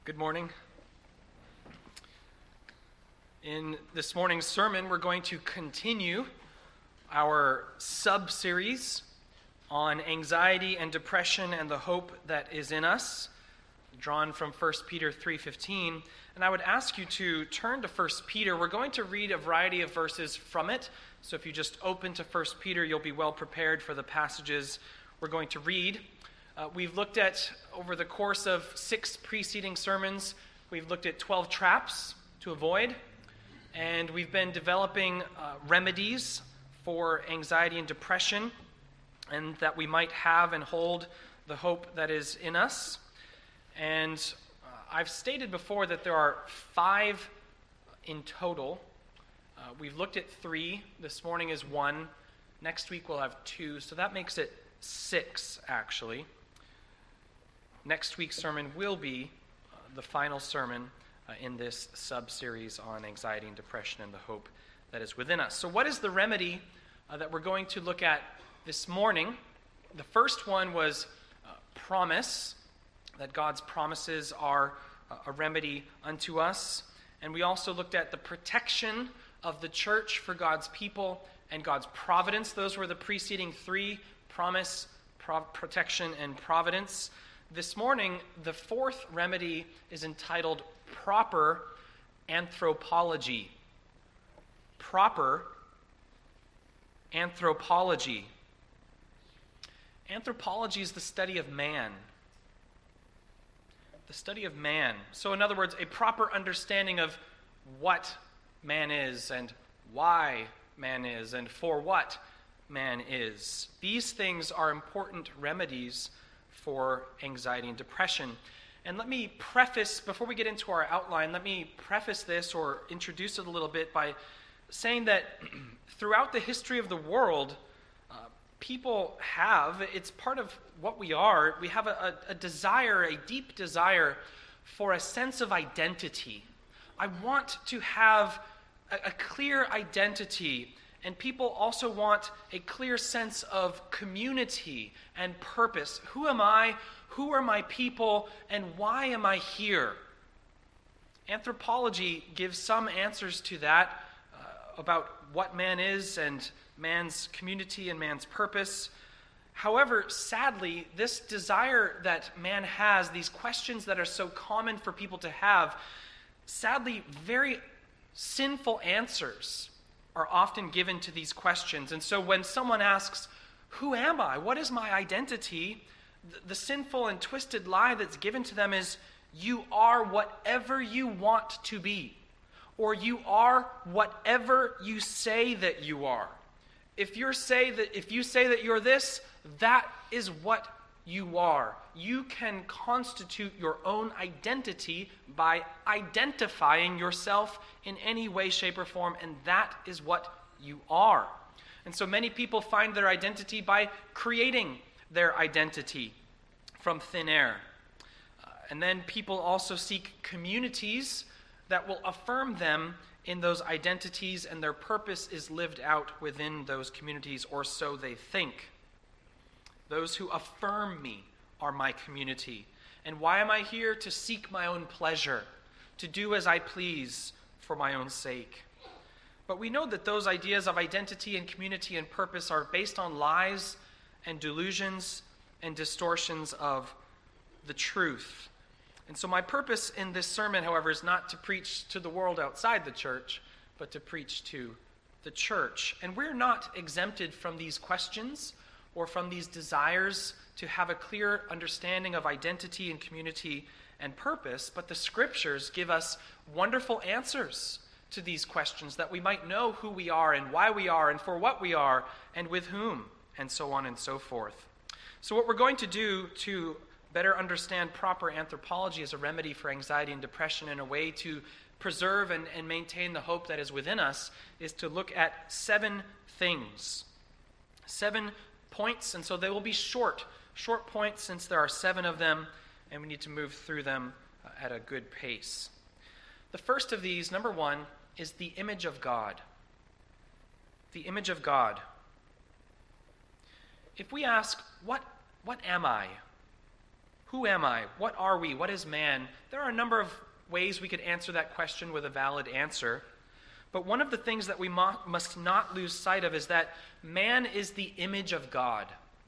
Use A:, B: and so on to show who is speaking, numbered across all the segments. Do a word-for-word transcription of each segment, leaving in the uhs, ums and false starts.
A: Good morning. In this morning's sermon, we're going to continue our sub-series on anxiety and depression and the hope that is in us, drawn from First Peter three fifteen. And I would ask you to turn to First Peter. We're going to read a variety of verses from it. So if you just open to First Peter, you'll be well prepared for the passages we're going to read. Uh, we've looked at, over the course of six preceding sermons, we've looked at twelve traps to avoid, and we've been developing uh, remedies for anxiety and depression, and that we might have and hold the hope that is in us. And uh, I've stated before that there are five in total. Uh, we've looked at three. This morning is one. Next week we'll have two, so that makes it six, actually. Next week's sermon will be uh, the final sermon uh, in this sub-series on anxiety and depression and the hope that is within us. So what is the remedy uh, that we're going to look at this morning? The first one was uh, promise, that God's promises are uh, a remedy unto us. And we also looked at the protection of the church for God's people and God's providence. Those were the preceding three: promise, pro- protection, and providence. This morning, the fourth remedy is entitled proper anthropology. Proper anthropology. Anthropology is the study of man. The study of man. So in other words, a proper understanding of what man is and why man is and for what man is. These things are important remedies for anxiety and depression. And let me preface, before we get into our outline, let me preface this or introduce it a little bit by saying that throughout the history of the world, uh, people have, it's part of what we are, we have a, a, a desire, a deep desire for a sense of identity. I want to have a, a clear identity. And people also want a clear sense of community and purpose. Who am I? Who are my people? And why am I here? Anthropology gives some answers to that uh, about what man is and man's community and man's purpose. However, sadly, this desire that man has, these questions that are so common for people to have, sadly, very sinful answers are often given to these questions. And so when someone asks, who am I? What is my identity? The, the sinful and twisted lie that's given to them is, you are whatever you want to be, or you are whatever you say that you are. If you say that if you say that you're this, that is what you are. You can constitute your own identity by identifying yourself in any way, shape, or form, and that is what you are. And so many people find their identity by creating their identity from thin air. Uh, and then people also seek communities that will affirm them in those identities, and their purpose is lived out within those communities, or so they think. Those who affirm me are my community. And why am I here? To seek my own pleasure, to do as I please for my own sake. But we know that those ideas of identity and community and purpose are based on lies and delusions and distortions of the truth. And so my purpose in this sermon, however, is not to preach to the world outside the church, but to preach to the church. And we're not exempted from these questions or from these desires to have a clear understanding of identity and community and purpose, but the scriptures give us wonderful answers to these questions, that we might know who we are and why we are and for what we are and with whom, and so on and so forth. So what we're going to do to better understand proper anthropology as a remedy for anxiety and depression, and a way to preserve and, and maintain the hope that is within us, is to look at seven things. Seven points, and so they will be short, short points since there are seven of them, and we need to move through them uh, at a good pace. The first of these, number one, is the image of God. The image of God. If we ask, what, what am I? Who am I? What are we? What is man? There are a number of ways we could answer that question with a valid answer. But one of the things that we mo- must not lose sight of is that man is the image of God.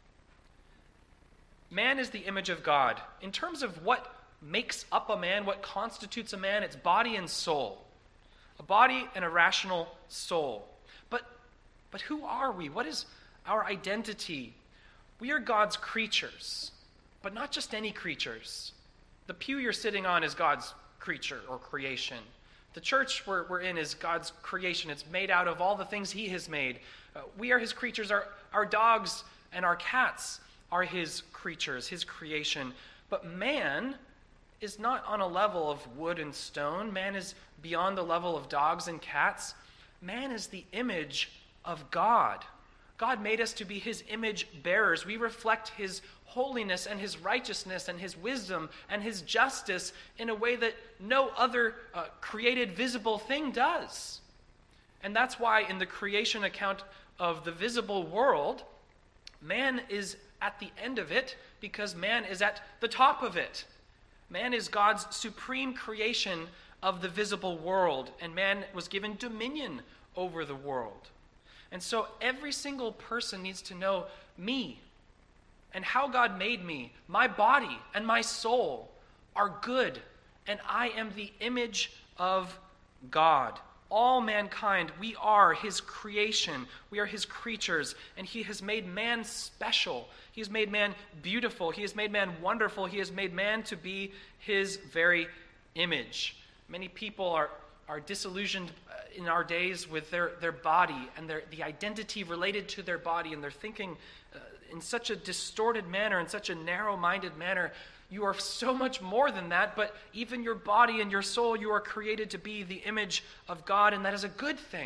A: Man is the image of God. In terms of what makes up a man, what constitutes a man, it's body and soul. A body and a rational soul. But, but who are we? What is our identity? We are God's creatures, but not just any creatures. The pew you're sitting on is God's creature or creation. The church we're, we're in is God's creation. It's made out of all the things he has made. Uh, we are his creatures. Our, our dogs and our cats are his creatures, his creation. But man is not on a level of wood and stone. Man is beyond the level of dogs and cats. Man is the image of God. God made us to be his image bearers. We reflect his holiness and his righteousness and his wisdom and his justice in a way that no other uh, created visible thing does. And that's why in the creation account of the visible world, man is at the end of it because man is at the top of it. Man is God's supreme creation of the visible world, and man was given dominion over the world. And so every single person needs to know me and how God made me. My body and my soul are good, and I am the image of God. All mankind, we are his creation. We are his creatures, and he has made man special. He has made man beautiful. He has made man wonderful. He has made man to be his very image. Many people are, are disillusioned in our days with their, their body and their, the identity related to their body, and they're thinking uh, in such a distorted manner, in such a narrow-minded manner. You are so much more than that, but even your body and your soul, you are created to be the image of God, and that is a good thing.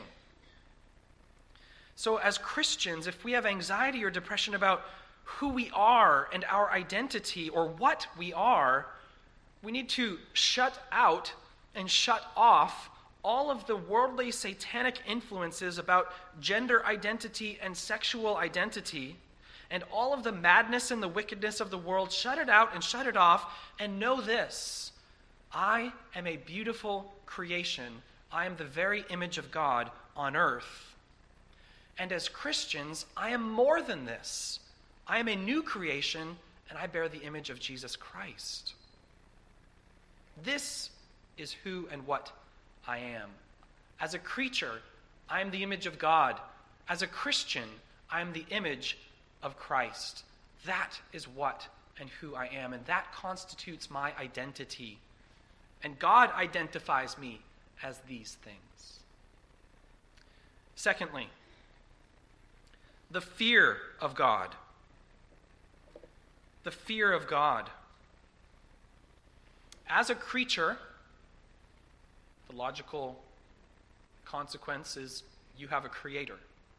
A: So as Christians, if we have anxiety or depression about who we are and our identity or what we are, we need to shut out and shut off all of the worldly satanic influences about gender identity and sexual identity, and all of the madness and the wickedness of the world. Shut it out and shut it off, and know this: I am a beautiful creation. I am the very image of God on earth. And as Christians, I am more than this. I am a new creation, and I bear the image of Jesus Christ. This is who and what I am. As a creature, I am the image of God. As a Christian, I am the image of Christ. That is what and who I am, and that constitutes my identity. And God identifies me as these things. Secondly, the fear of God. The fear of God. As a creature, the logical consequence is you have a creator.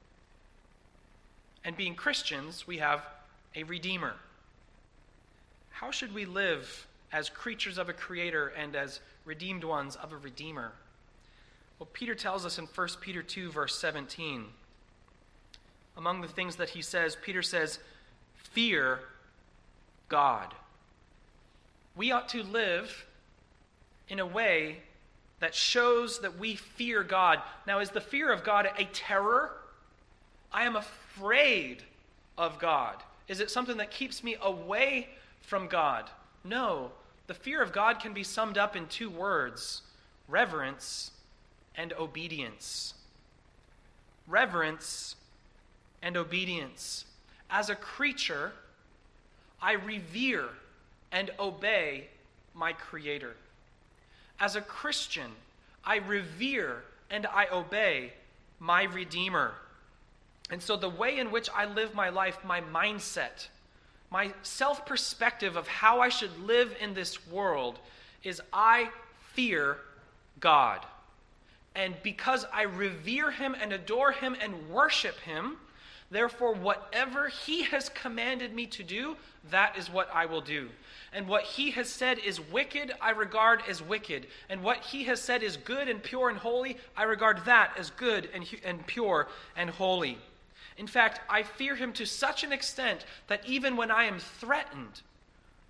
A: And being Christians, we have a Redeemer. How should we live as creatures of a Creator and as redeemed ones of a Redeemer? Well, Peter tells us in First Peter two, verse seventeen. Among the things that he says, Peter says, fear God. We ought to live in a way that shows that we fear God. Now, is the fear of God a terror? I am afraid of God. Is it something that keeps me away from God? No. The fear of God can be summed up in two words: reverence and obedience. Reverence and obedience. As a creature, I revere and obey my Creator. As a Christian, I revere and I obey my Redeemer. And so the way in which I live my life, my mindset, my self-perspective of how I should live in this world is I fear God. And because I revere him and adore him and worship him, therefore whatever he has commanded me to do, that is what I will do. And what he has said is wicked, I regard as wicked. And what he has said is good and pure and holy, I regard that as good and, and pure and holy. In fact, I fear him to such an extent that even when I am threatened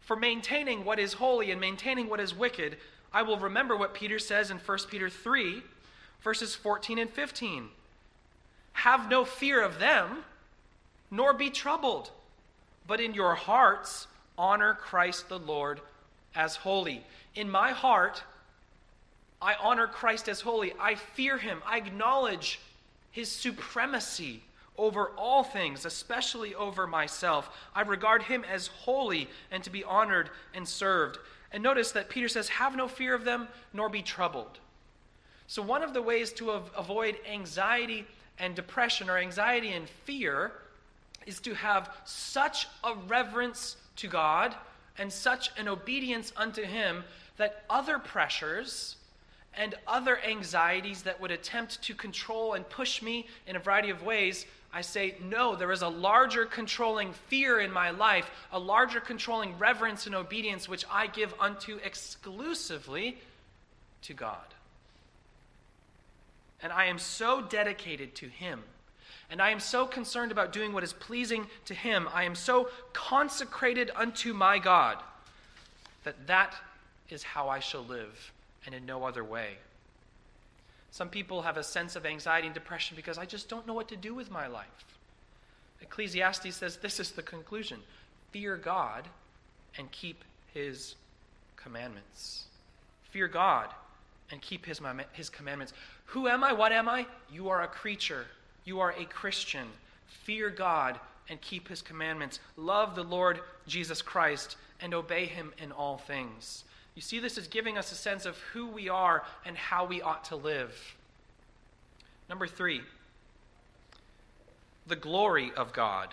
A: for maintaining what is holy and maintaining what is wicked, I will remember what Peter says in First Peter three, verses fourteen and fifteen. Have no fear of them, nor be troubled, but in your hearts honor Christ the Lord as holy. In my heart, I honor Christ as holy. I fear him. I acknowledge his supremacy over all things, especially over myself. I regard him as holy and to be honored and served. And notice that Peter says, have no fear of them, nor be troubled. So one of the ways to av- avoid anxiety and depression, or anxiety and fear, is to have such a reverence to God and such an obedience unto him that other pressures and other anxieties that would attempt to control and push me in a variety of ways, I say, no, there is a larger controlling fear in my life, a larger controlling reverence and obedience which I give unto exclusively to God. And I am so dedicated to him, and I am so concerned about doing what is pleasing to him, I am so consecrated unto my God, that that is how I shall live, and in no other way. Some people have a sense of anxiety and depression because I just don't know what to do with my life. Ecclesiastes says this is the conclusion: fear God and keep his commandments. Fear God and keep his, his commandments. Who am I? What am I? You are a creature. You are a Christian. Fear God and keep his commandments. Love the Lord Jesus Christ and obey him in all things. You see, this is giving us a sense of who we are and how we ought to live. Number three, the glory of God.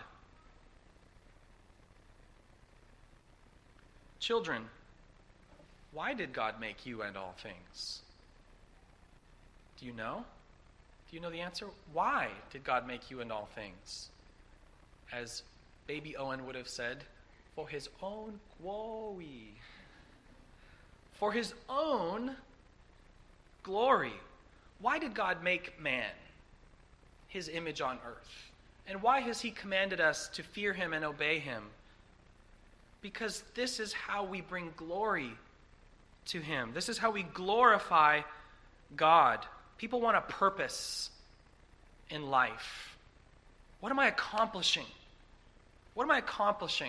A: Children, why did God make you and all things? Do you know? Do you know the answer? Why did God make you and all things? As baby Owen would have said, for his own glory. For his own glory. Why did God make man, his image on earth? And why has he commanded us to fear him and obey him? Because this is how we bring glory to him. This is how we glorify God. People want a purpose in life. What am I accomplishing? What am I accomplishing?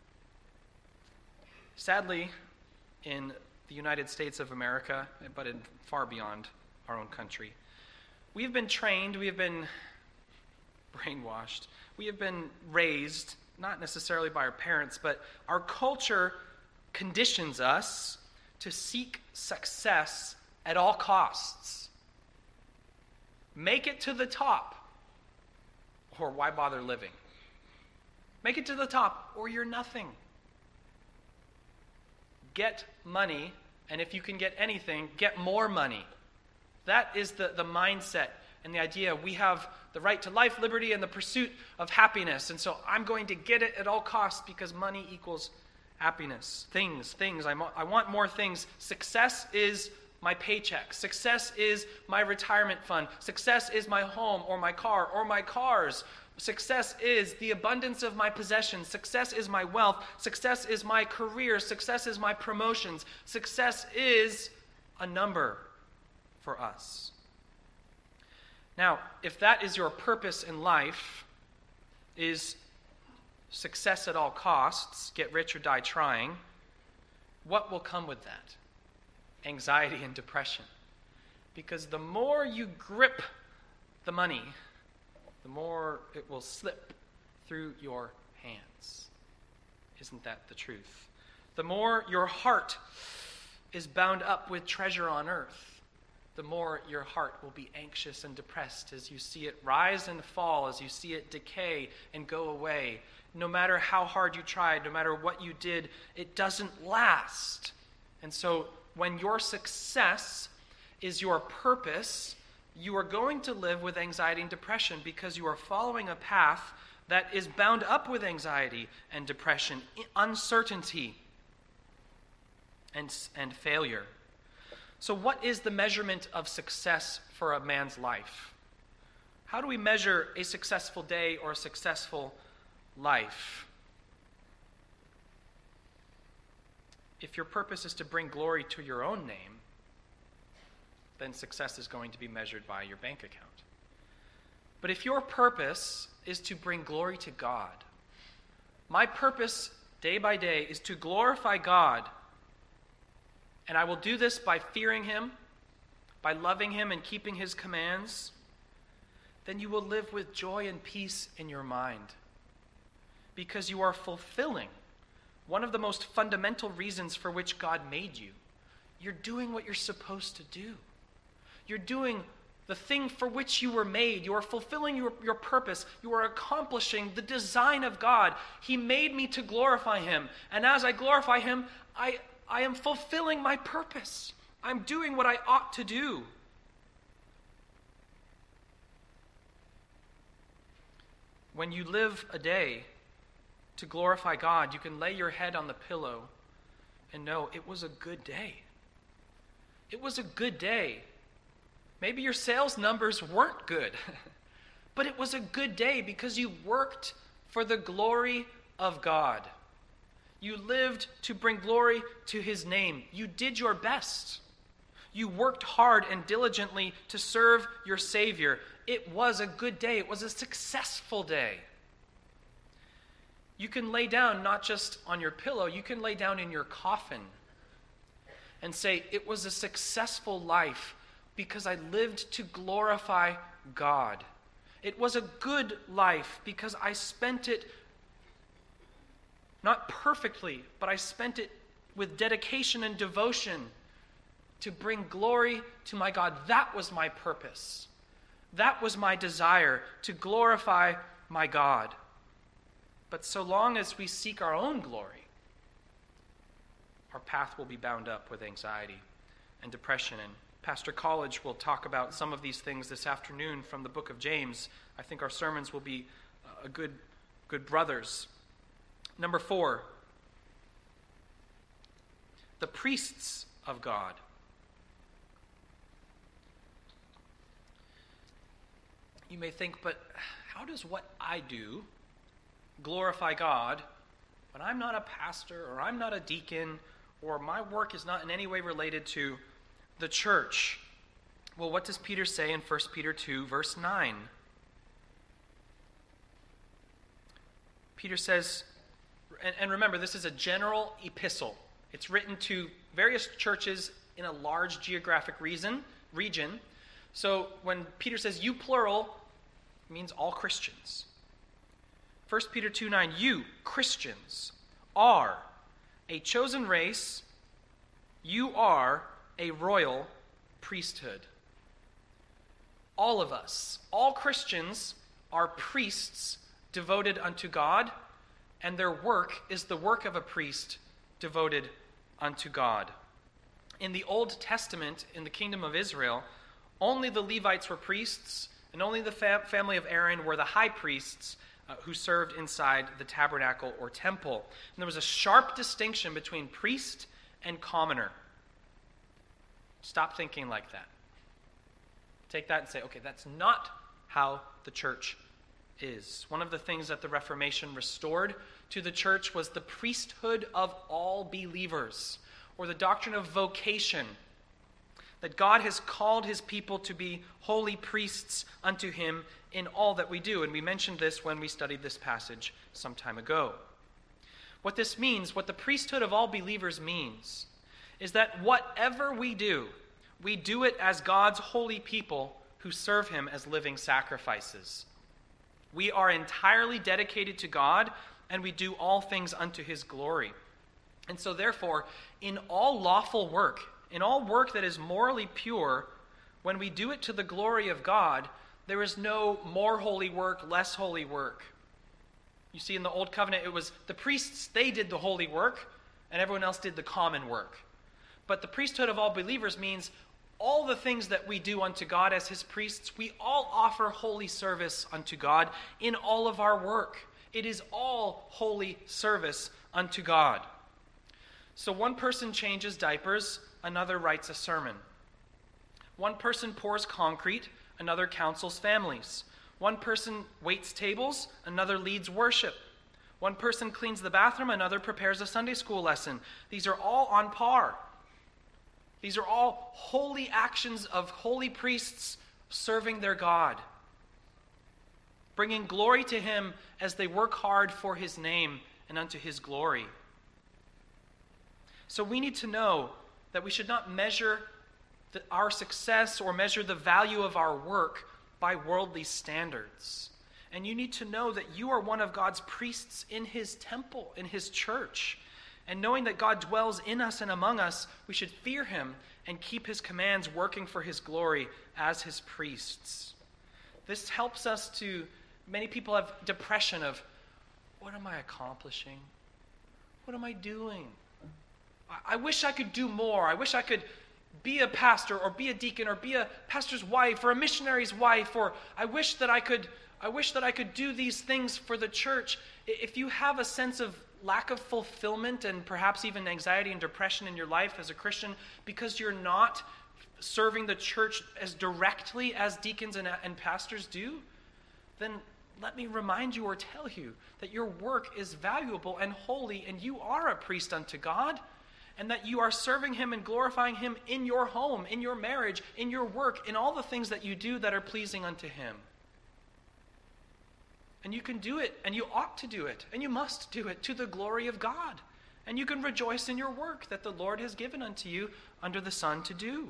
A: Sadly, in the United States of America, but in far beyond our own country, we have been trained, we have been brainwashed, we have been raised, not necessarily by our parents, but our culture conditions us to seek success at all costs. Make it to the top, or why bother living? Make it to the top, or you're nothing. Get money, and if you can get anything, get more money. That is the, the mindset and the idea. We have the right to life, liberty, and the pursuit of happiness. And so I'm going to get it at all costs because money equals happiness. Things, things. I, mo- I want more things. Success is my paycheck. Success is my retirement fund. Success is my home or my car or my cars. Success is the abundance of my possessions. Success is my wealth. Success is my career. Success is my promotions. Success is a number for us. Now, if that is your purpose in life, is success at all costs, get rich or die trying, what will come with that? Anxiety and depression. Because the more you grip the money, the more it will slip through your hands. Isn't that the truth? The more your heart is bound up with treasure on earth, the more your heart will be anxious and depressed as you see it rise and fall, as you see it decay and go away. No matter how hard you tried, no matter what you did, it doesn't last. And so when your success is your purpose, you are going to live with anxiety and depression because you are following a path that is bound up with anxiety and depression, uncertainty, and, and failure. So what is the measurement of success for a man's life? How do we measure a successful day or a successful life? If your purpose is to bring glory to your own name, then success is going to be measured by your bank account. But if your purpose is to bring glory to God, my purpose day by day is to glorify God, and I will do this by fearing him, by loving him and keeping his commands, then you will live with joy and peace in your mind, because you are fulfilling one of the most fundamental reasons for which God made you. You're doing what you're supposed to do. You're doing the thing for which you were made. You are fulfilling your, your purpose. You are accomplishing the design of God. He made me to glorify him. And as I glorify him, I, I am fulfilling my purpose. I'm doing what I ought to do. When you live a day to glorify God, you can lay your head on the pillow and know it was a good day. It was a good day. Maybe your sales numbers weren't good, but it was a good day because you worked for the glory of God. You lived to bring glory to his name. You did your best. You worked hard and diligently to serve your Savior. It was a good day. It was a successful day. You can lay down not just on your pillow, you can lay down in your coffin and say, it was a successful life because I lived to glorify God. It was a good life because I spent it not perfectly, but I spent it with dedication and devotion to bring glory to my God. That was my purpose. That was my desire, to glorify my God. But so long as we seek our own glory, our path will be bound up with anxiety and depression. And Pastor College will talk about some of these things this afternoon from the book of James. I think our sermons will be a good, good brothers. Number four, the priests of God. You may think, but how does what I do glorify God when I'm not a pastor or I'm not a deacon or my work is not in any way related to the church? Well, what does Peter say in First Peter two, verse nine? Peter says, and, and remember, this is a general epistle. It's written to various churches in a large geographic reason, region. So when Peter says you plural, it means all Christians. First Peter two nine, you, Christians, are a chosen race. You are a royal priesthood. All of us, all Christians, are priests devoted unto God, and their work is the work of a priest devoted unto God. In the Old Testament, in the kingdom of Israel, only the Levites were priests, and only the fam- family of Aaron were the high priests uh, who served inside the tabernacle or temple. And there was a sharp distinction between priest and commoner. Stop thinking like that. Take that and say, okay, that's not how the church is. One of the things that the Reformation restored to the church was the priesthood of all believers, or the doctrine of vocation, that God has called his people to be holy priests unto him in all that we do. And we mentioned this when we studied this passage some time ago. What this means, what the priesthood of all believers means, is that whatever we do, we do it as God's holy people who serve him as living sacrifices. We are entirely dedicated to God, and we do all things unto his glory. And so therefore, in all lawful work, in all work that is morally pure, when we do it to the glory of God, there is no more holy work, less holy work. You see, in the Old Covenant, it was the priests, they did the holy work, and everyone else did the common work. But the priesthood of all believers means all the things that we do unto God as his priests, we all offer holy service unto God in all of our work. It is all holy service unto God. So one person changes diapers, another writes a sermon. One person pours concrete, another counsels families. One person waits tables, another leads worship. One person cleans the bathroom, another prepares a Sunday school lesson. These are all on par. These are all holy actions of holy priests serving their God, bringing glory to him as they work hard for his name and unto his glory. So we need to know that we should not measure the, our success or measure the value of our work by worldly standards. And you need to know that you are one of God's priests in his temple, in his church. And knowing that God dwells in us and among us, we should fear him and keep his commands working for his glory as his priests. This helps us to, many people have depression of, what am I accomplishing? What am I doing? I, I wish I could do more. I wish I could be a pastor or be a deacon or be a pastor's wife or a missionary's wife, or I wish that I could I wish that I could do these things for the church. If you have a sense of lack of fulfillment and perhaps even anxiety and depression in your life as a Christian because you're not serving the church as directly as deacons and, and pastors do, then let me remind you or tell you that your work is valuable and holy, and you are a priest unto God, and that you are serving him and glorifying him in your home, in your marriage, in your work, in all the things that you do that are pleasing unto him. And you can do it, and you ought to do it, and you must do it to the glory of God. And you can rejoice in your work that the Lord has given unto you under the sun to do.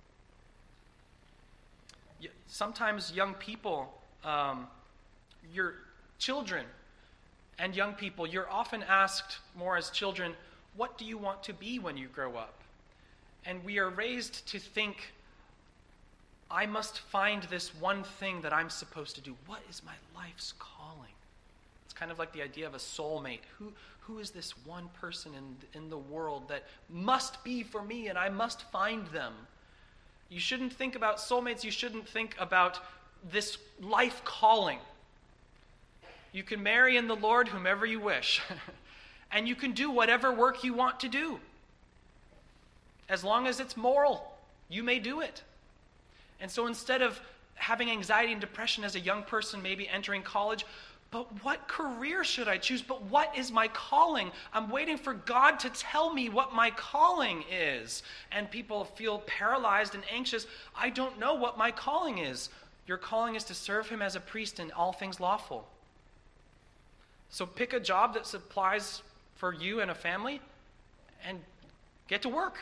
A: Sometimes young people, um, your children and young people, you're often asked more as children, what do you want to be when you grow up? And we are raised to think, I must find this one thing that I'm supposed to do. What is my life's calling? It's kind of like the idea of a soulmate. Who, who is this one person in, in the world that must be for me and I must find them? You shouldn't think about soulmates. You shouldn't think about this life calling. You can marry in the Lord whomever you wish. And you can do whatever work you want to do. As long as it's moral, you may do it. And so instead of having anxiety and depression as a young person, maybe entering college, but what career should I choose? But what is my calling? I'm waiting for God to tell me what my calling is. And people feel paralyzed and anxious. I don't know what my calling is. Your calling is to serve him as a priest in all things lawful. So pick a job that supplies for you and a family and get to work.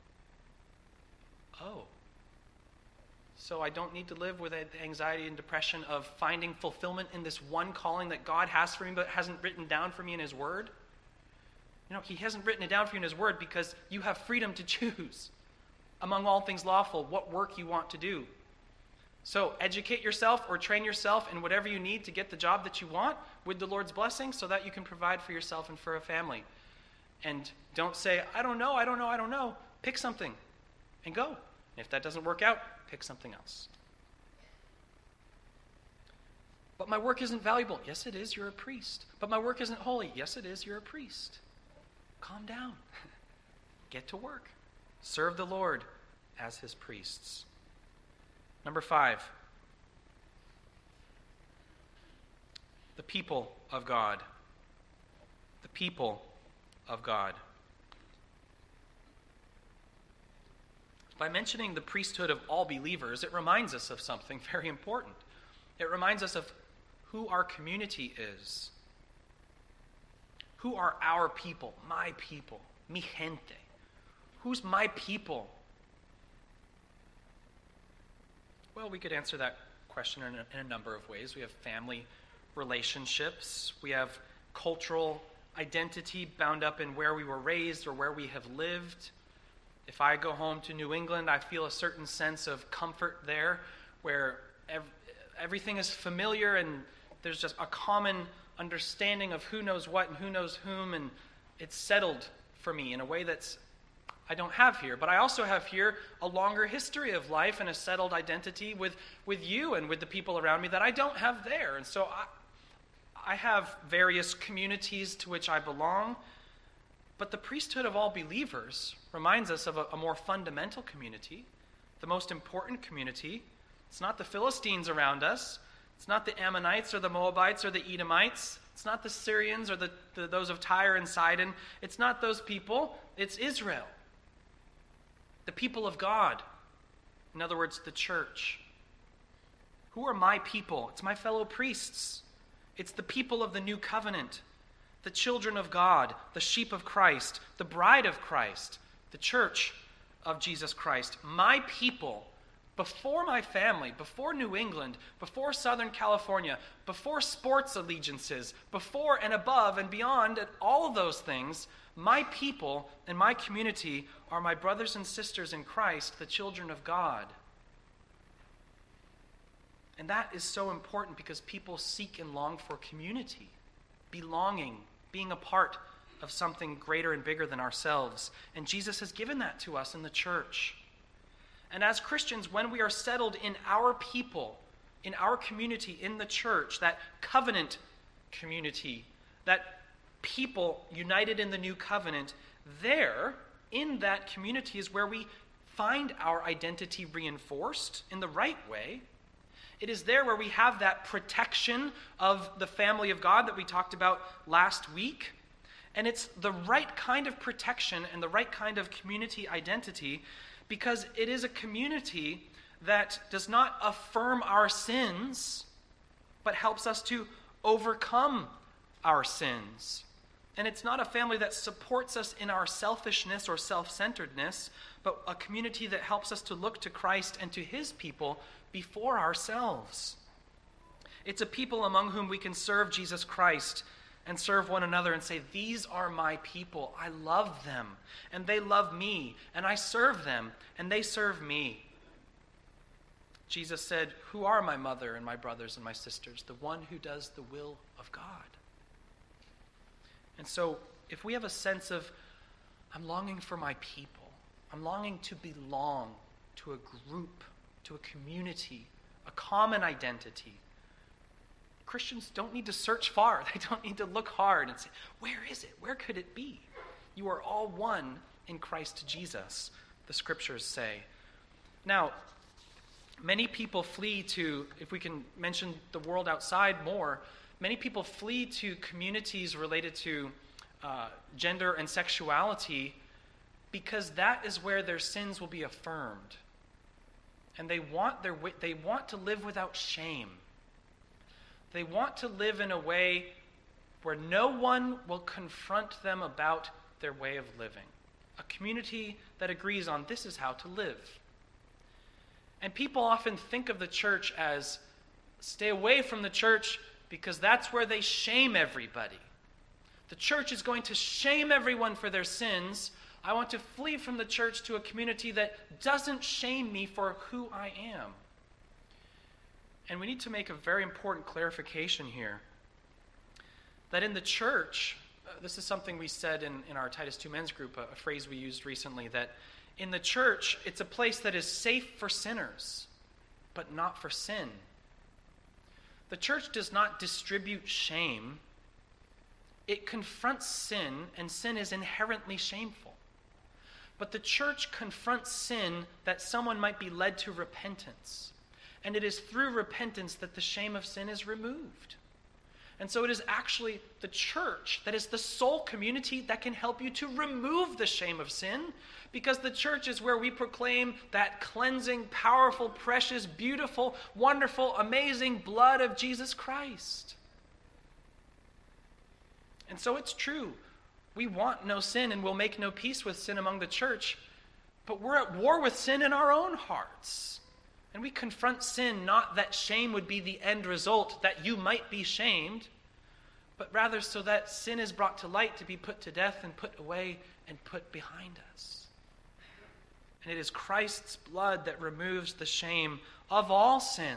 A: Oh. So I don't need to live with anxiety and depression of finding fulfillment in this one calling that God has for me but hasn't written down for me in his word. You know, he hasn't written it down for you in his word because you have freedom to choose among all things lawful what work you want to do. So educate yourself or train yourself in whatever you need to get the job that you want with the Lord's blessing so that you can provide for yourself and for a family. And don't say, I don't know, I don't know, I don't know. Pick something and go. If that doesn't work out, pick something else. But my work isn't valuable. Yes, it is. You're a priest. But my work isn't holy. Yes, it is. You're a priest. Calm down. Get to work. Serve the Lord as his priests. Number five, the people of God. The people of God. By mentioning the priesthood of all believers, it reminds us of something very important. It reminds us of who our community is. Who are our people? My people. Mi gente. Who's my people? Well, we could answer that question in a, in a number of ways. We have family relationships. We have cultural identity bound up in where we were raised or where we have lived. If I go home to New England, I feel a certain sense of comfort there where ev- everything is familiar and there's just a common understanding of who knows what and who knows whom, and it's settled for me in a way that's I don't have here. But I also have here a longer history of life and a settled identity with, with you and with the people around me that I don't have there. And so I, I have various communities to which I belong. But the priesthood of all believers reminds us of a, a more fundamental community, the most important community. It's not the Philistines around us. It's not the Ammonites or the Moabites or the Edomites. It's not the Syrians or the, the, those of Tyre and Sidon. It's not those people. It's Israel. The people of God. In other words, the church. Who are my people? It's my fellow priests. It's the people of the new covenant. The children of God. The sheep of Christ. The bride of Christ. The church of Jesus Christ. My people. Before my family, before New England, before Southern California, before sports allegiances, before and above and beyond and all of those things, my people and my community are my brothers and sisters in Christ, the children of God. And that is so important because people seek and long for community, belonging, being a part of something greater and bigger than ourselves. And Jesus has given that to us in the church. And as Christians, when we are settled in our people, in our community, in the church, that covenant community, that people united in the new covenant, there, in that community is where we find our identity reinforced in the right way. It is there where we have that protection of the family of God that we talked about last week. And it's the right kind of protection and the right kind of community identity because it is a community that does not affirm our sins, but helps us to overcome our sins. And it's not a family that supports us in our selfishness or self-centeredness, but a community that helps us to look to Christ and to his people before ourselves. It's a people among whom we can serve Jesus Christ and serve one another and say, these are my people. I love them, and they love me, and I serve them, and they serve me. Jesus said, who are my mother and my brothers and my sisters? The one who does the will of God. And so, if we have a sense of, I'm longing for my people, I'm longing to belong to a group, to a community, a common identity, Christians don't need to search far. They don't need to look hard and say, where is it? Where could it be? You are all one in Christ Jesus, the scriptures say. Now, many people flee to, if we can mention the world outside more, many people flee to communities related to uh, gender and sexuality because that is where their sins will be affirmed. And they want their they want to live without shame. They want to live in a way where no one will confront them about their way of living. A community that agrees on this is how to live. And people often think of the church as stay away from the church because that's where they shame everybody. The church is going to shame everyone for their sins. I want to flee from the church to a community that doesn't shame me for who I am. And we need to make a very important clarification here. That in the church, uh, this is something we said in, in our Titus two men's group, a, a phrase we used recently, that in the church, it's a place that is safe for sinners, but not for sin. The church does not distribute shame. It confronts sin, and sin is inherently shameful. But the church confronts sin that someone might be led to repentance. And it is through repentance that the shame of sin is removed. And so it is actually the church that is the sole community that can help you to remove the shame of sin, because the church is where we proclaim that cleansing, powerful, precious, beautiful, wonderful, amazing blood of Jesus Christ. And so it's true. We want no sin and will make no peace with sin among the church, but we're at war with sin in our own hearts. And we confront sin not that shame would be the end result, that you might be shamed, but rather so that sin is brought to light to be put to death and put away and put behind us. And it is Christ's blood that removes the shame of all sin.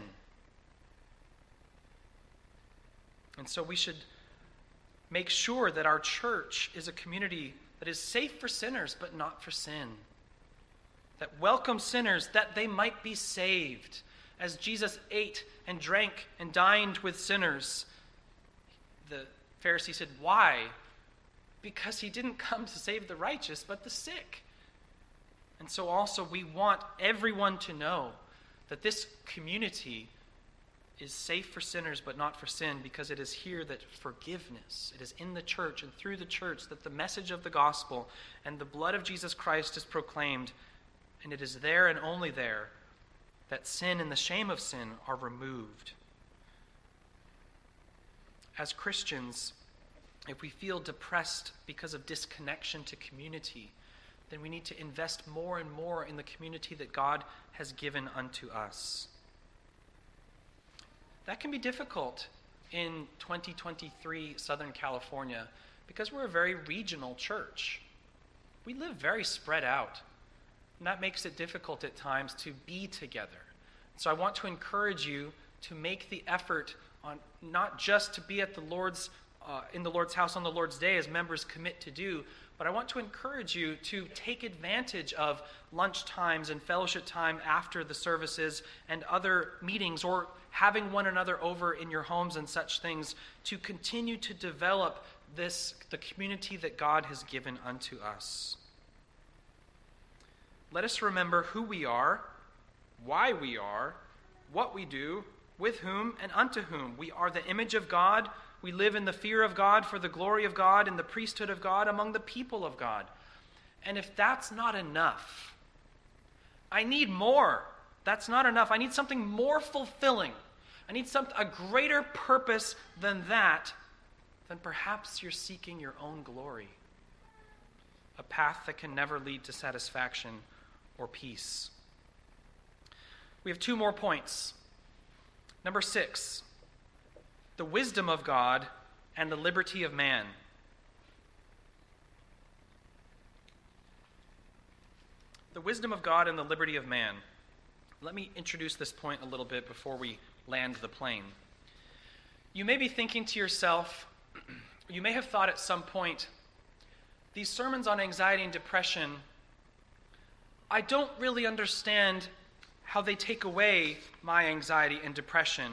A: And so we should make sure that our church is a community that is safe for sinners, but not for sin. That welcomes sinners that they might be saved. As Jesus ate and drank and dined with sinners, the Pharisee said, why? Because he didn't come to save the righteous, but the sick. And so also we want everyone to know that this community is safe for sinners but not for sin, because it is here that forgiveness, it is in the church and through the church that the message of the gospel and the blood of Jesus Christ is proclaimed, and it is there and only there that sin and the shame of sin are removed. As Christians, if we feel depressed because of disconnection to community, then we need to invest more and more in the community that God has given unto us. That can be difficult in twenty twenty-three Southern California because we're a very regional church. We live very spread out, and that makes it difficult at times to be together. So I want to encourage you to make the effort on not just to be at the Lord's uh, in the Lord's house on the Lord's day as members commit to do, but I want to encourage you to take advantage of lunch times and fellowship time after the services and other meetings, or having one another over in your homes and such things, to continue to develop this, the community that God has given unto us. Let us remember who we are, why we are, what we do, with whom, and unto whom. We are the image of God. We live in the fear of God, for the glory of God, in the priesthood of God, among the people of God. And if that's not enough, I need more. That's not enough. I need something more fulfilling. I need some, a greater purpose than that. Then perhaps you're seeking your own glory, a path that can never lead to satisfaction or peace. We have two more points. Number six, the wisdom of God and the liberty of man. The wisdom of God and the liberty of man. Let me introduce this point a little bit before we land the plane. You may be thinking to yourself, you may have thought at some point, these sermons on anxiety and depression, I don't really understand how they take away my anxiety and depression,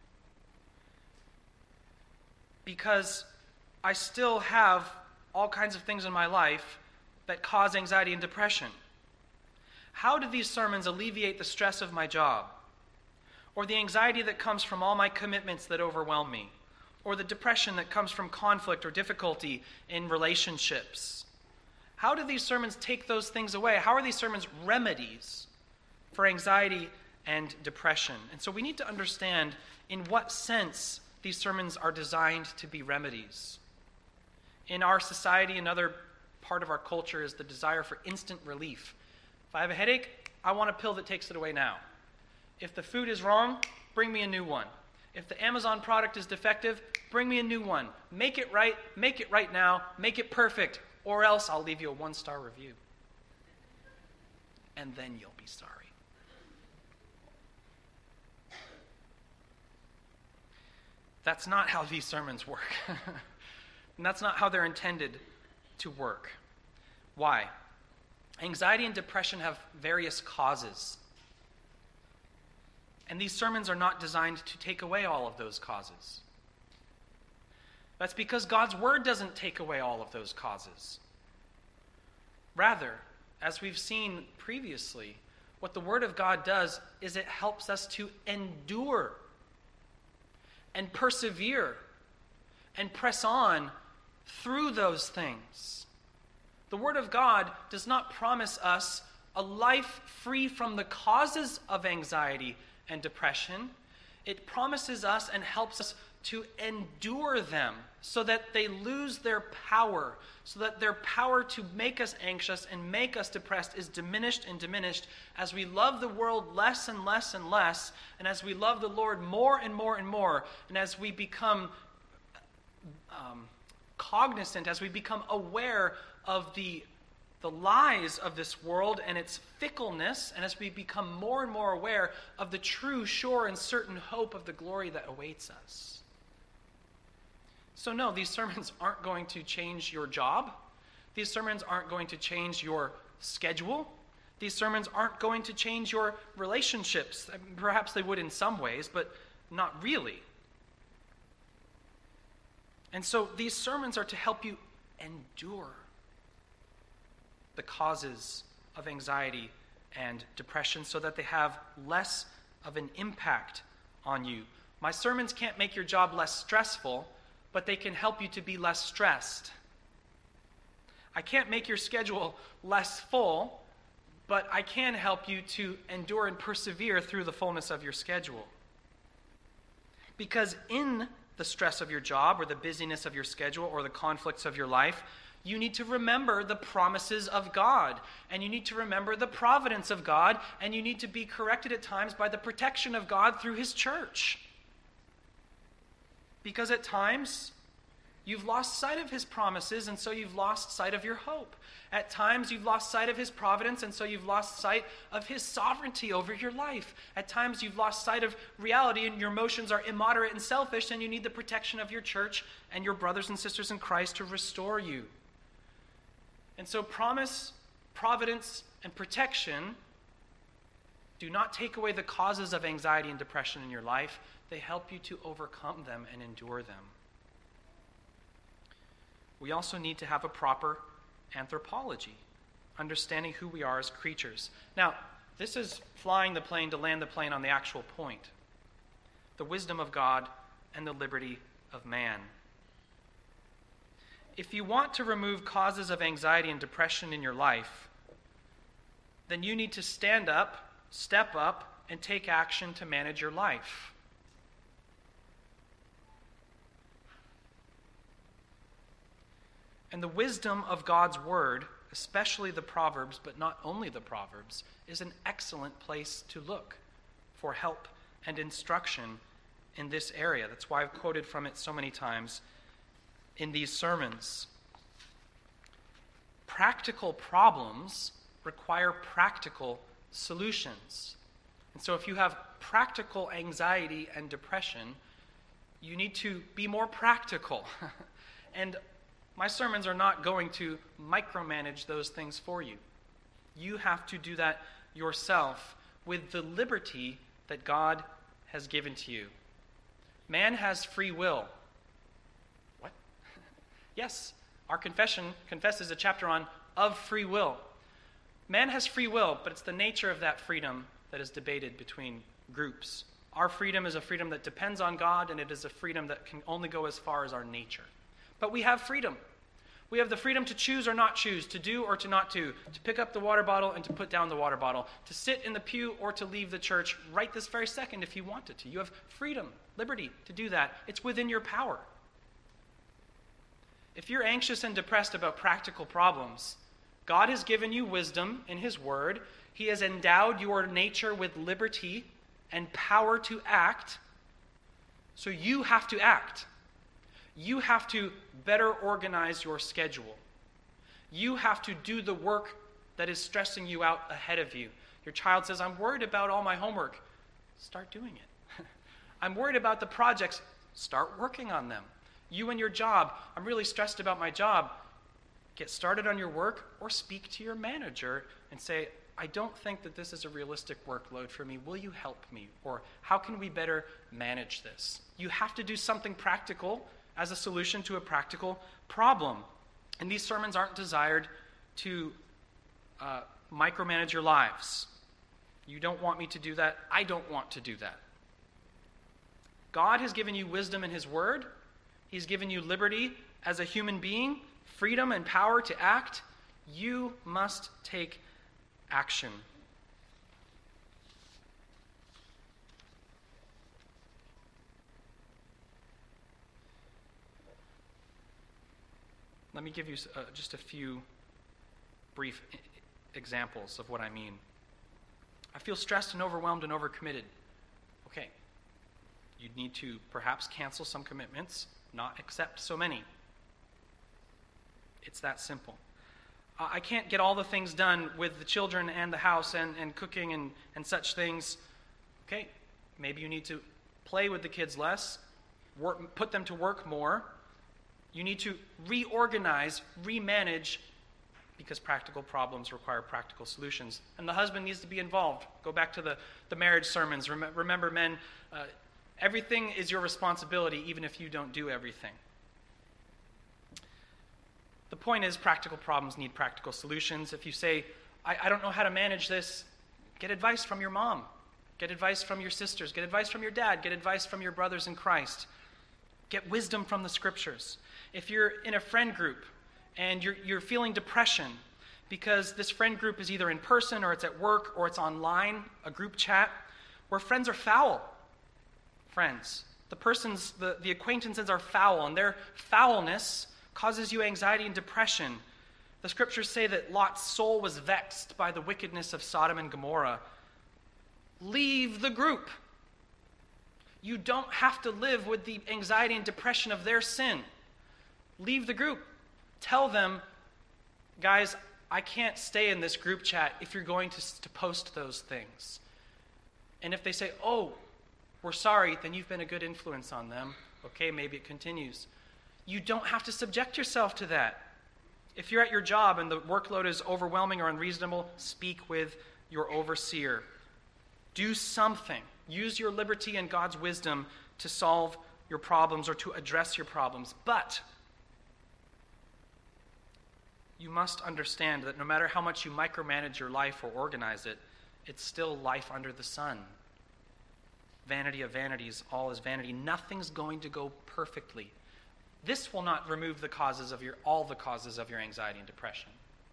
A: because I still have all kinds of things in my life that cause anxiety and depression. How do these sermons alleviate the stress of my job, or the anxiety that comes from all my commitments that overwhelm me, or the depression that comes from conflict or difficulty in relationships? How do these sermons take those things away? How are these sermons remedies for anxiety and depression? And so we need to understand in what sense these sermons are designed to be remedies. In our society, another part of our culture is the desire for instant relief. If I have a headache, I want a pill that takes it away now. If the food is wrong, bring me a new one. If the Amazon product is defective, bring me a new one. Make it right, make it right now, make it perfect, or else I'll leave you a one-star review. And then you'll be sorry. That's not how these sermons work. And that's not how they're intended to work. Why? Anxiety and depression have various causes. And these sermons are not designed to take away all of those causes. That's because God's word doesn't take away all of those causes. Rather, as we've seen previously, what the word of God does is it helps us to endure and persevere and press on through those things. The word of God does not promise us a life free from the causes of anxiety and depression. It promises us and helps us to endure them so that they lose their power, so that their power to make us anxious and make us depressed is diminished and diminished as we love the world less and less and less, and as we love the Lord more and more and more, and as we become um, cognizant, as we become aware of the the lies of this world and its fickleness, and as we become more and more aware of the true, sure, and certain hope of the glory that awaits us. So no, these sermons aren't going to change your job. These sermons aren't going to change your schedule. These sermons aren't going to change your relationships. Perhaps they would in some ways, but not really. And so these sermons are to help you endure the causes of anxiety and depression so that they have less of an impact on you. My sermons can't make your job less stressful, but they can help you to be less stressed. I can't make your schedule less full, but I can help you to endure and persevere through the fullness of your schedule. Because in the stress of your job or the busyness of your schedule or the conflicts of your life, you need to remember the promises of God, and you need to remember the providence of God, and you need to be corrected at times by the protection of God through His church. Because at times, you've lost sight of His promises, and so you've lost sight of your hope. At times, you've lost sight of His providence, and so you've lost sight of His sovereignty over your life. At times, you've lost sight of reality, and your emotions are immoderate and selfish, and you need the protection of your church and your brothers and sisters in Christ to restore you. And so promise, providence, and protection do not take away the causes of anxiety and depression in your life. They help you to overcome them and endure them. We also need to have a proper anthropology, understanding who we are as creatures. Now, this is flying the plane to land the plane on the actual point: the wisdom of God and the liberty of man. If you want to remove causes of anxiety and depression in your life, then you need to stand up, step up, and take action to manage your life. And the wisdom of God's word, especially the Proverbs, but not only the Proverbs, is an excellent place to look for help and instruction in this area. That's why I've quoted from it so many times in these sermons. Practical problems require practical solutions. And so if you have practical anxiety and depression, you need to be more practical. And my sermons are not going to micromanage those things for you. You have to do that yourself with the liberty that God has given to you. Man has free will. What? Yes, our confession confesses a chapter on of free will. Man has free will, but it's the nature of that freedom that is debated between groups. Our freedom is a freedom that depends on God, and it is a freedom that can only go as far as our nature. But we have freedom. We have the freedom to choose or not choose, to do or to not do, to pick up the water bottle and to put down the water bottle, to sit in the pew or to leave the church right this very second if you wanted to. You have freedom, liberty to do that. It's within your power. If you're anxious and depressed about practical problems, God has given you wisdom in His Word. He has endowed your nature with liberty and power to act, so you have to act. You have to better organize your schedule. You have to do the work that is stressing you out ahead of you. Your child says, I'm worried about all my homework. Start doing it. I'm worried about the projects. Start working on them. You and your job. I'm really stressed about my job. Get started on your work, or speak to your manager and say, I don't think that this is a realistic workload for me. Will you help me? Or how can we better manage this? You have to do something practical as a solution to a practical problem. And these sermons aren't desired to uh, micromanage your lives. You don't want me to do that. I don't want to do that. God has given you wisdom in His Word. He's given you liberty as a human being, freedom and power to act. You must take action. Let me give you uh, just a few brief I- examples of what I mean. I feel stressed and overwhelmed and overcommitted. Okay. You'd need to perhaps cancel some commitments, not accept so many. It's that simple. Uh, I can't get all the things done with the children and the house and, and cooking and, and such things. Okay. Maybe you need to play with the kids less, work, put them to work more. You need to reorganize, remanage, because practical problems require practical solutions. And the husband needs to be involved. Go back to the, the marriage sermons. Rem- remember, men, uh, everything is your responsibility, even if you don't do everything. The point is, practical problems need practical solutions. If you say, I, I don't know how to manage this, get advice from your mom. Get advice from your sisters. Get advice from your dad. Get advice from your brothers in Christ. Get wisdom from the scriptures. If you're in a friend group and you're, you're feeling depression because this friend group is either in person or it's at work or it's online, a group chat, where friends are foul. Friends. The persons, the, the acquaintances are foul, and their foulness causes you anxiety and depression. The scriptures say that Lot's soul was vexed by the wickedness of Sodom and Gomorrah. Leave the group. You don't have to live with the anxiety and depression of their sin. Leave the group. Tell them, guys, I can't stay in this group chat if you're going to, to post those things. And if they say, oh, we're sorry, then you've been a good influence on them. Okay, maybe it continues. You don't have to subject yourself to that. If you're at your job and the workload is overwhelming or unreasonable, speak with your overseer. Do something. Use your liberty and God's wisdom to solve your problems or to address your problems. But you must understand that no matter how much you micromanage your life or organize it, it's still life under the sun. Vanity of vanities, all is vanity. Nothing's going to go perfectly. This will not remove the causes of your all the causes of your anxiety and depression.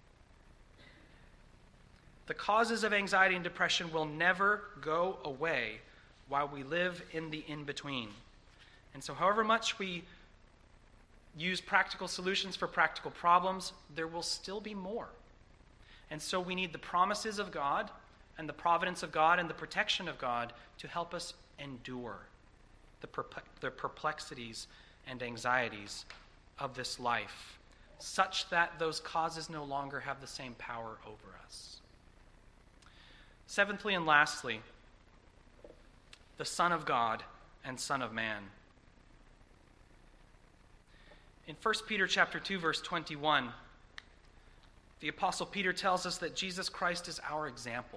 A: The causes of anxiety and depression will never go away while we live in the in-between. And so however much we use practical solutions for practical problems, there will still be more. And so we need the promises of God and the providence of God and the protection of God to help us endure the, perp- the perplexities and anxieties of this life, such that those causes no longer have the same power over us. Seventhly and lastly, the Son of God and Son of Man. In First Peter chapter two, verse twenty-one, the Apostle Peter tells us that Jesus Christ is our example.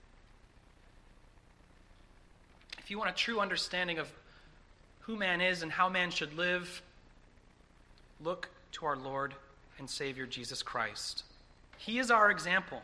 A: If you want a true understanding of who man is and how man should live, look to our Lord and Savior Jesus Christ. He is our example.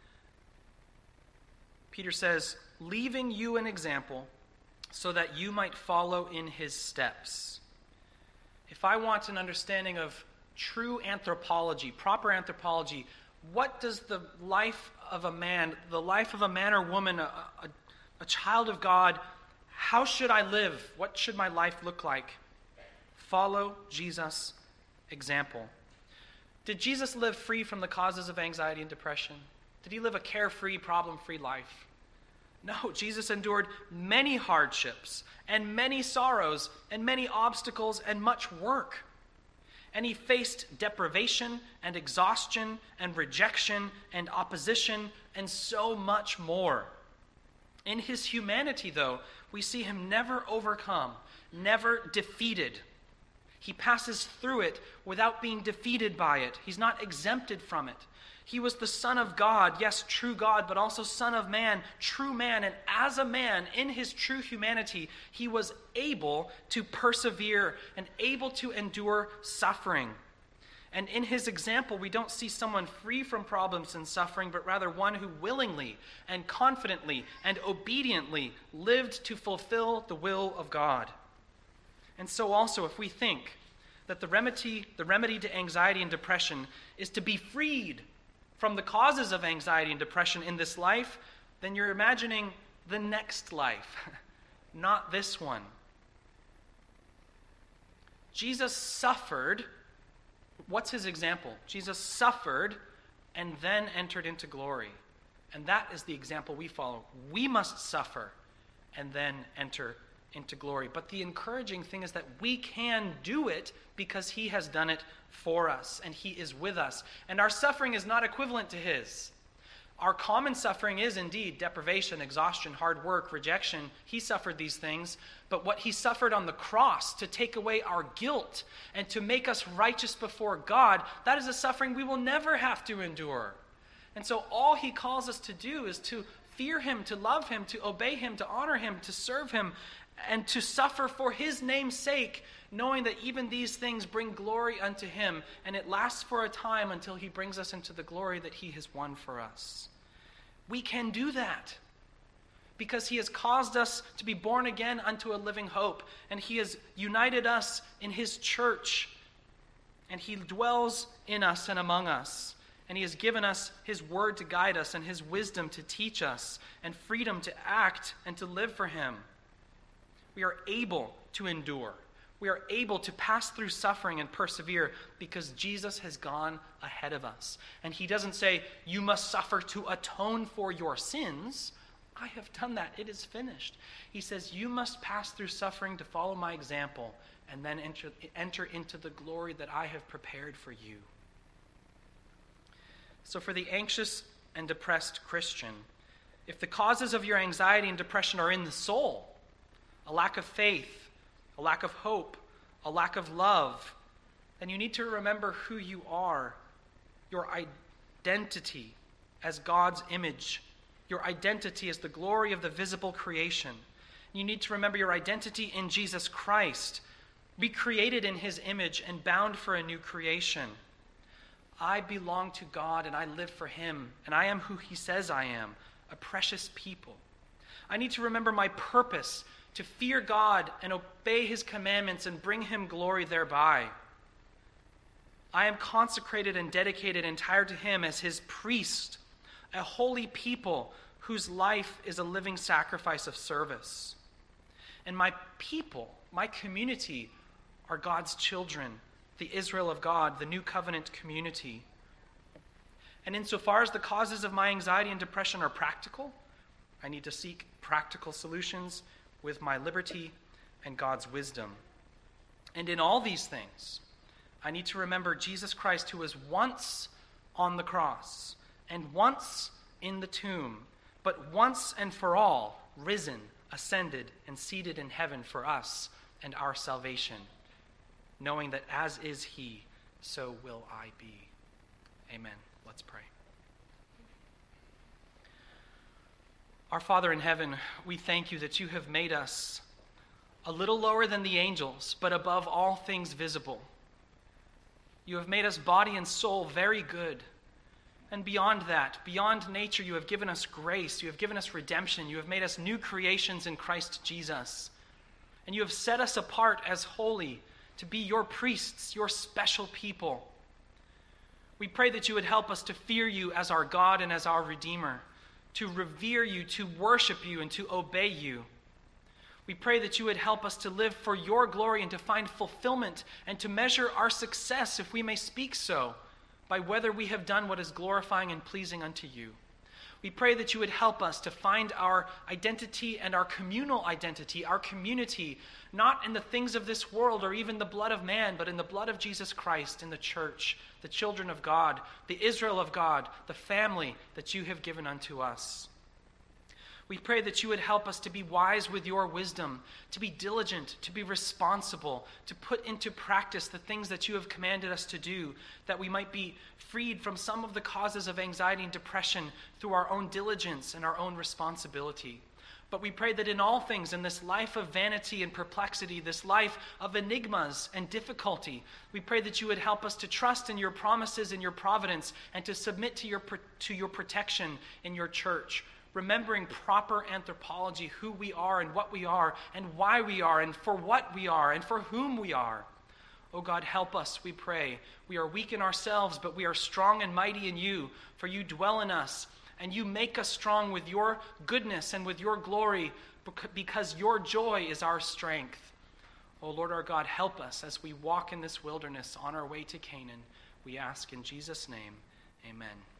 A: Peter says, leaving you an example so that you might follow in his steps. If I want an understanding of true anthropology, proper anthropology, what does the life of a man, the life of a man or woman, a, a, a child of God, how should I live? What should my life look like? Follow Jesus' example. Did Jesus live free from the causes of anxiety and depression? Did he live a carefree, problem-free life? No, Jesus endured many hardships and many sorrows and many obstacles and much work. And he faced deprivation and exhaustion and rejection and opposition and so much more. In his humanity, though, we see him never overcome, never defeated. He passes through it without being defeated by it. He's not exempted from it. He was the Son of God, yes, true God, but also Son of Man, true man. And as a man, in his true humanity, he was able to persevere and able to endure suffering. And in his example, we don't see someone free from problems and suffering, but rather one who willingly and confidently and obediently lived to fulfill the will of God. And so also, if we think that the remedy, the remedy to anxiety and depression is to be freed from the causes of anxiety and depression in this life, then you're imagining the next life, not this one. Jesus suffered. What's his example? Jesus suffered and then entered into glory. And that is the example we follow. We must suffer and then enter into glory. But the encouraging thing is that we can do it because he has done it for us and he is with us. And our suffering is not equivalent to his. Our common suffering is indeed deprivation, exhaustion, hard work, rejection. He suffered these things. But what he suffered on the cross to take away our guilt and to make us righteous before God, that is a suffering we will never have to endure. And so all he calls us to do is to fear him, to love him, to obey him, to honor him, to serve him, and to suffer for his name's sake, knowing that even these things bring glory unto him, and it lasts for a time until he brings us into the glory that he has won for us. We can do that because he has caused us to be born again unto a living hope, and he has united us in his church, and he dwells in us and among us, and he has given us his word to guide us and his wisdom to teach us and freedom to act and to live for him. We are able to endure. We are able to pass through suffering and persevere because Jesus has gone ahead of us. And he doesn't say, you must suffer to atone for your sins. I have done that. It is finished. He says, you must pass through suffering to follow my example and then enter, enter into the glory that I have prepared for you. So for the anxious and depressed Christian, if the causes of your anxiety and depression are in the soul, a lack of faith, a lack of hope, a lack of love, then you need to remember who you are, your identity as God's image, your identity as the glory of the visible creation. You need to remember your identity in Jesus Christ, recreated in his image and bound for a new creation. I belong to God and I live for him, and I am who he says I am, a precious people. I need to remember my purpose, to fear God and obey his commandments and bring him glory thereby. I am consecrated and dedicated entire to him as his priest, a holy people whose life is a living sacrifice of service. And my people, my community, are God's children, the Israel of God, the new covenant community. And insofar as the causes of my anxiety and depression are practical, I need to seek practical solutions with my liberty and God's wisdom. And in all these things, I need to remember Jesus Christ, who was once on the cross and once in the tomb, but once and for all risen, ascended, and seated in heaven for us and our salvation, knowing that as is he, so will I be. Amen. Let's pray. Our Father in heaven, we thank you that you have made us a little lower than the angels, but above all things visible. You have made us body and soul very good. And beyond that, beyond nature, you have given us grace. You have given us redemption. You have made us new creations in Christ Jesus. And you have set us apart as holy to be your priests, your special people. We pray that you would help us to fear you as our God and as our Redeemer, to revere you, to worship you, and to obey you. We pray that you would help us to live for your glory and to find fulfillment and to measure our success, if we may speak so, by whether we have done what is glorifying and pleasing unto you. We pray that you would help us to find our identity and our communal identity, our community, not in the things of this world or even the blood of man, but in the blood of Jesus Christ, in the church, the children of God, the Israel of God, the family that you have given unto us. We pray that you would help us to be wise with your wisdom, to be diligent, to be responsible, to put into practice the things that you have commanded us to do, that we might be freed from some of the causes of anxiety and depression through our own diligence and our own responsibility. But we pray that in all things, in this life of vanity and perplexity, this life of enigmas and difficulty, we pray that you would help us to trust in your promises and your providence and to submit to your, to your protection in your church, remembering proper anthropology, who we are and what we are and why we are and for what we are and for whom we are. Oh God, help us, we pray. We are weak in ourselves, but we are strong and mighty in you, for you dwell in us, and you make us strong with your goodness and with your glory, because your joy is our strength. Oh Lord our God, help us as we walk in this wilderness on our way to Canaan. We ask in Jesus' name, amen.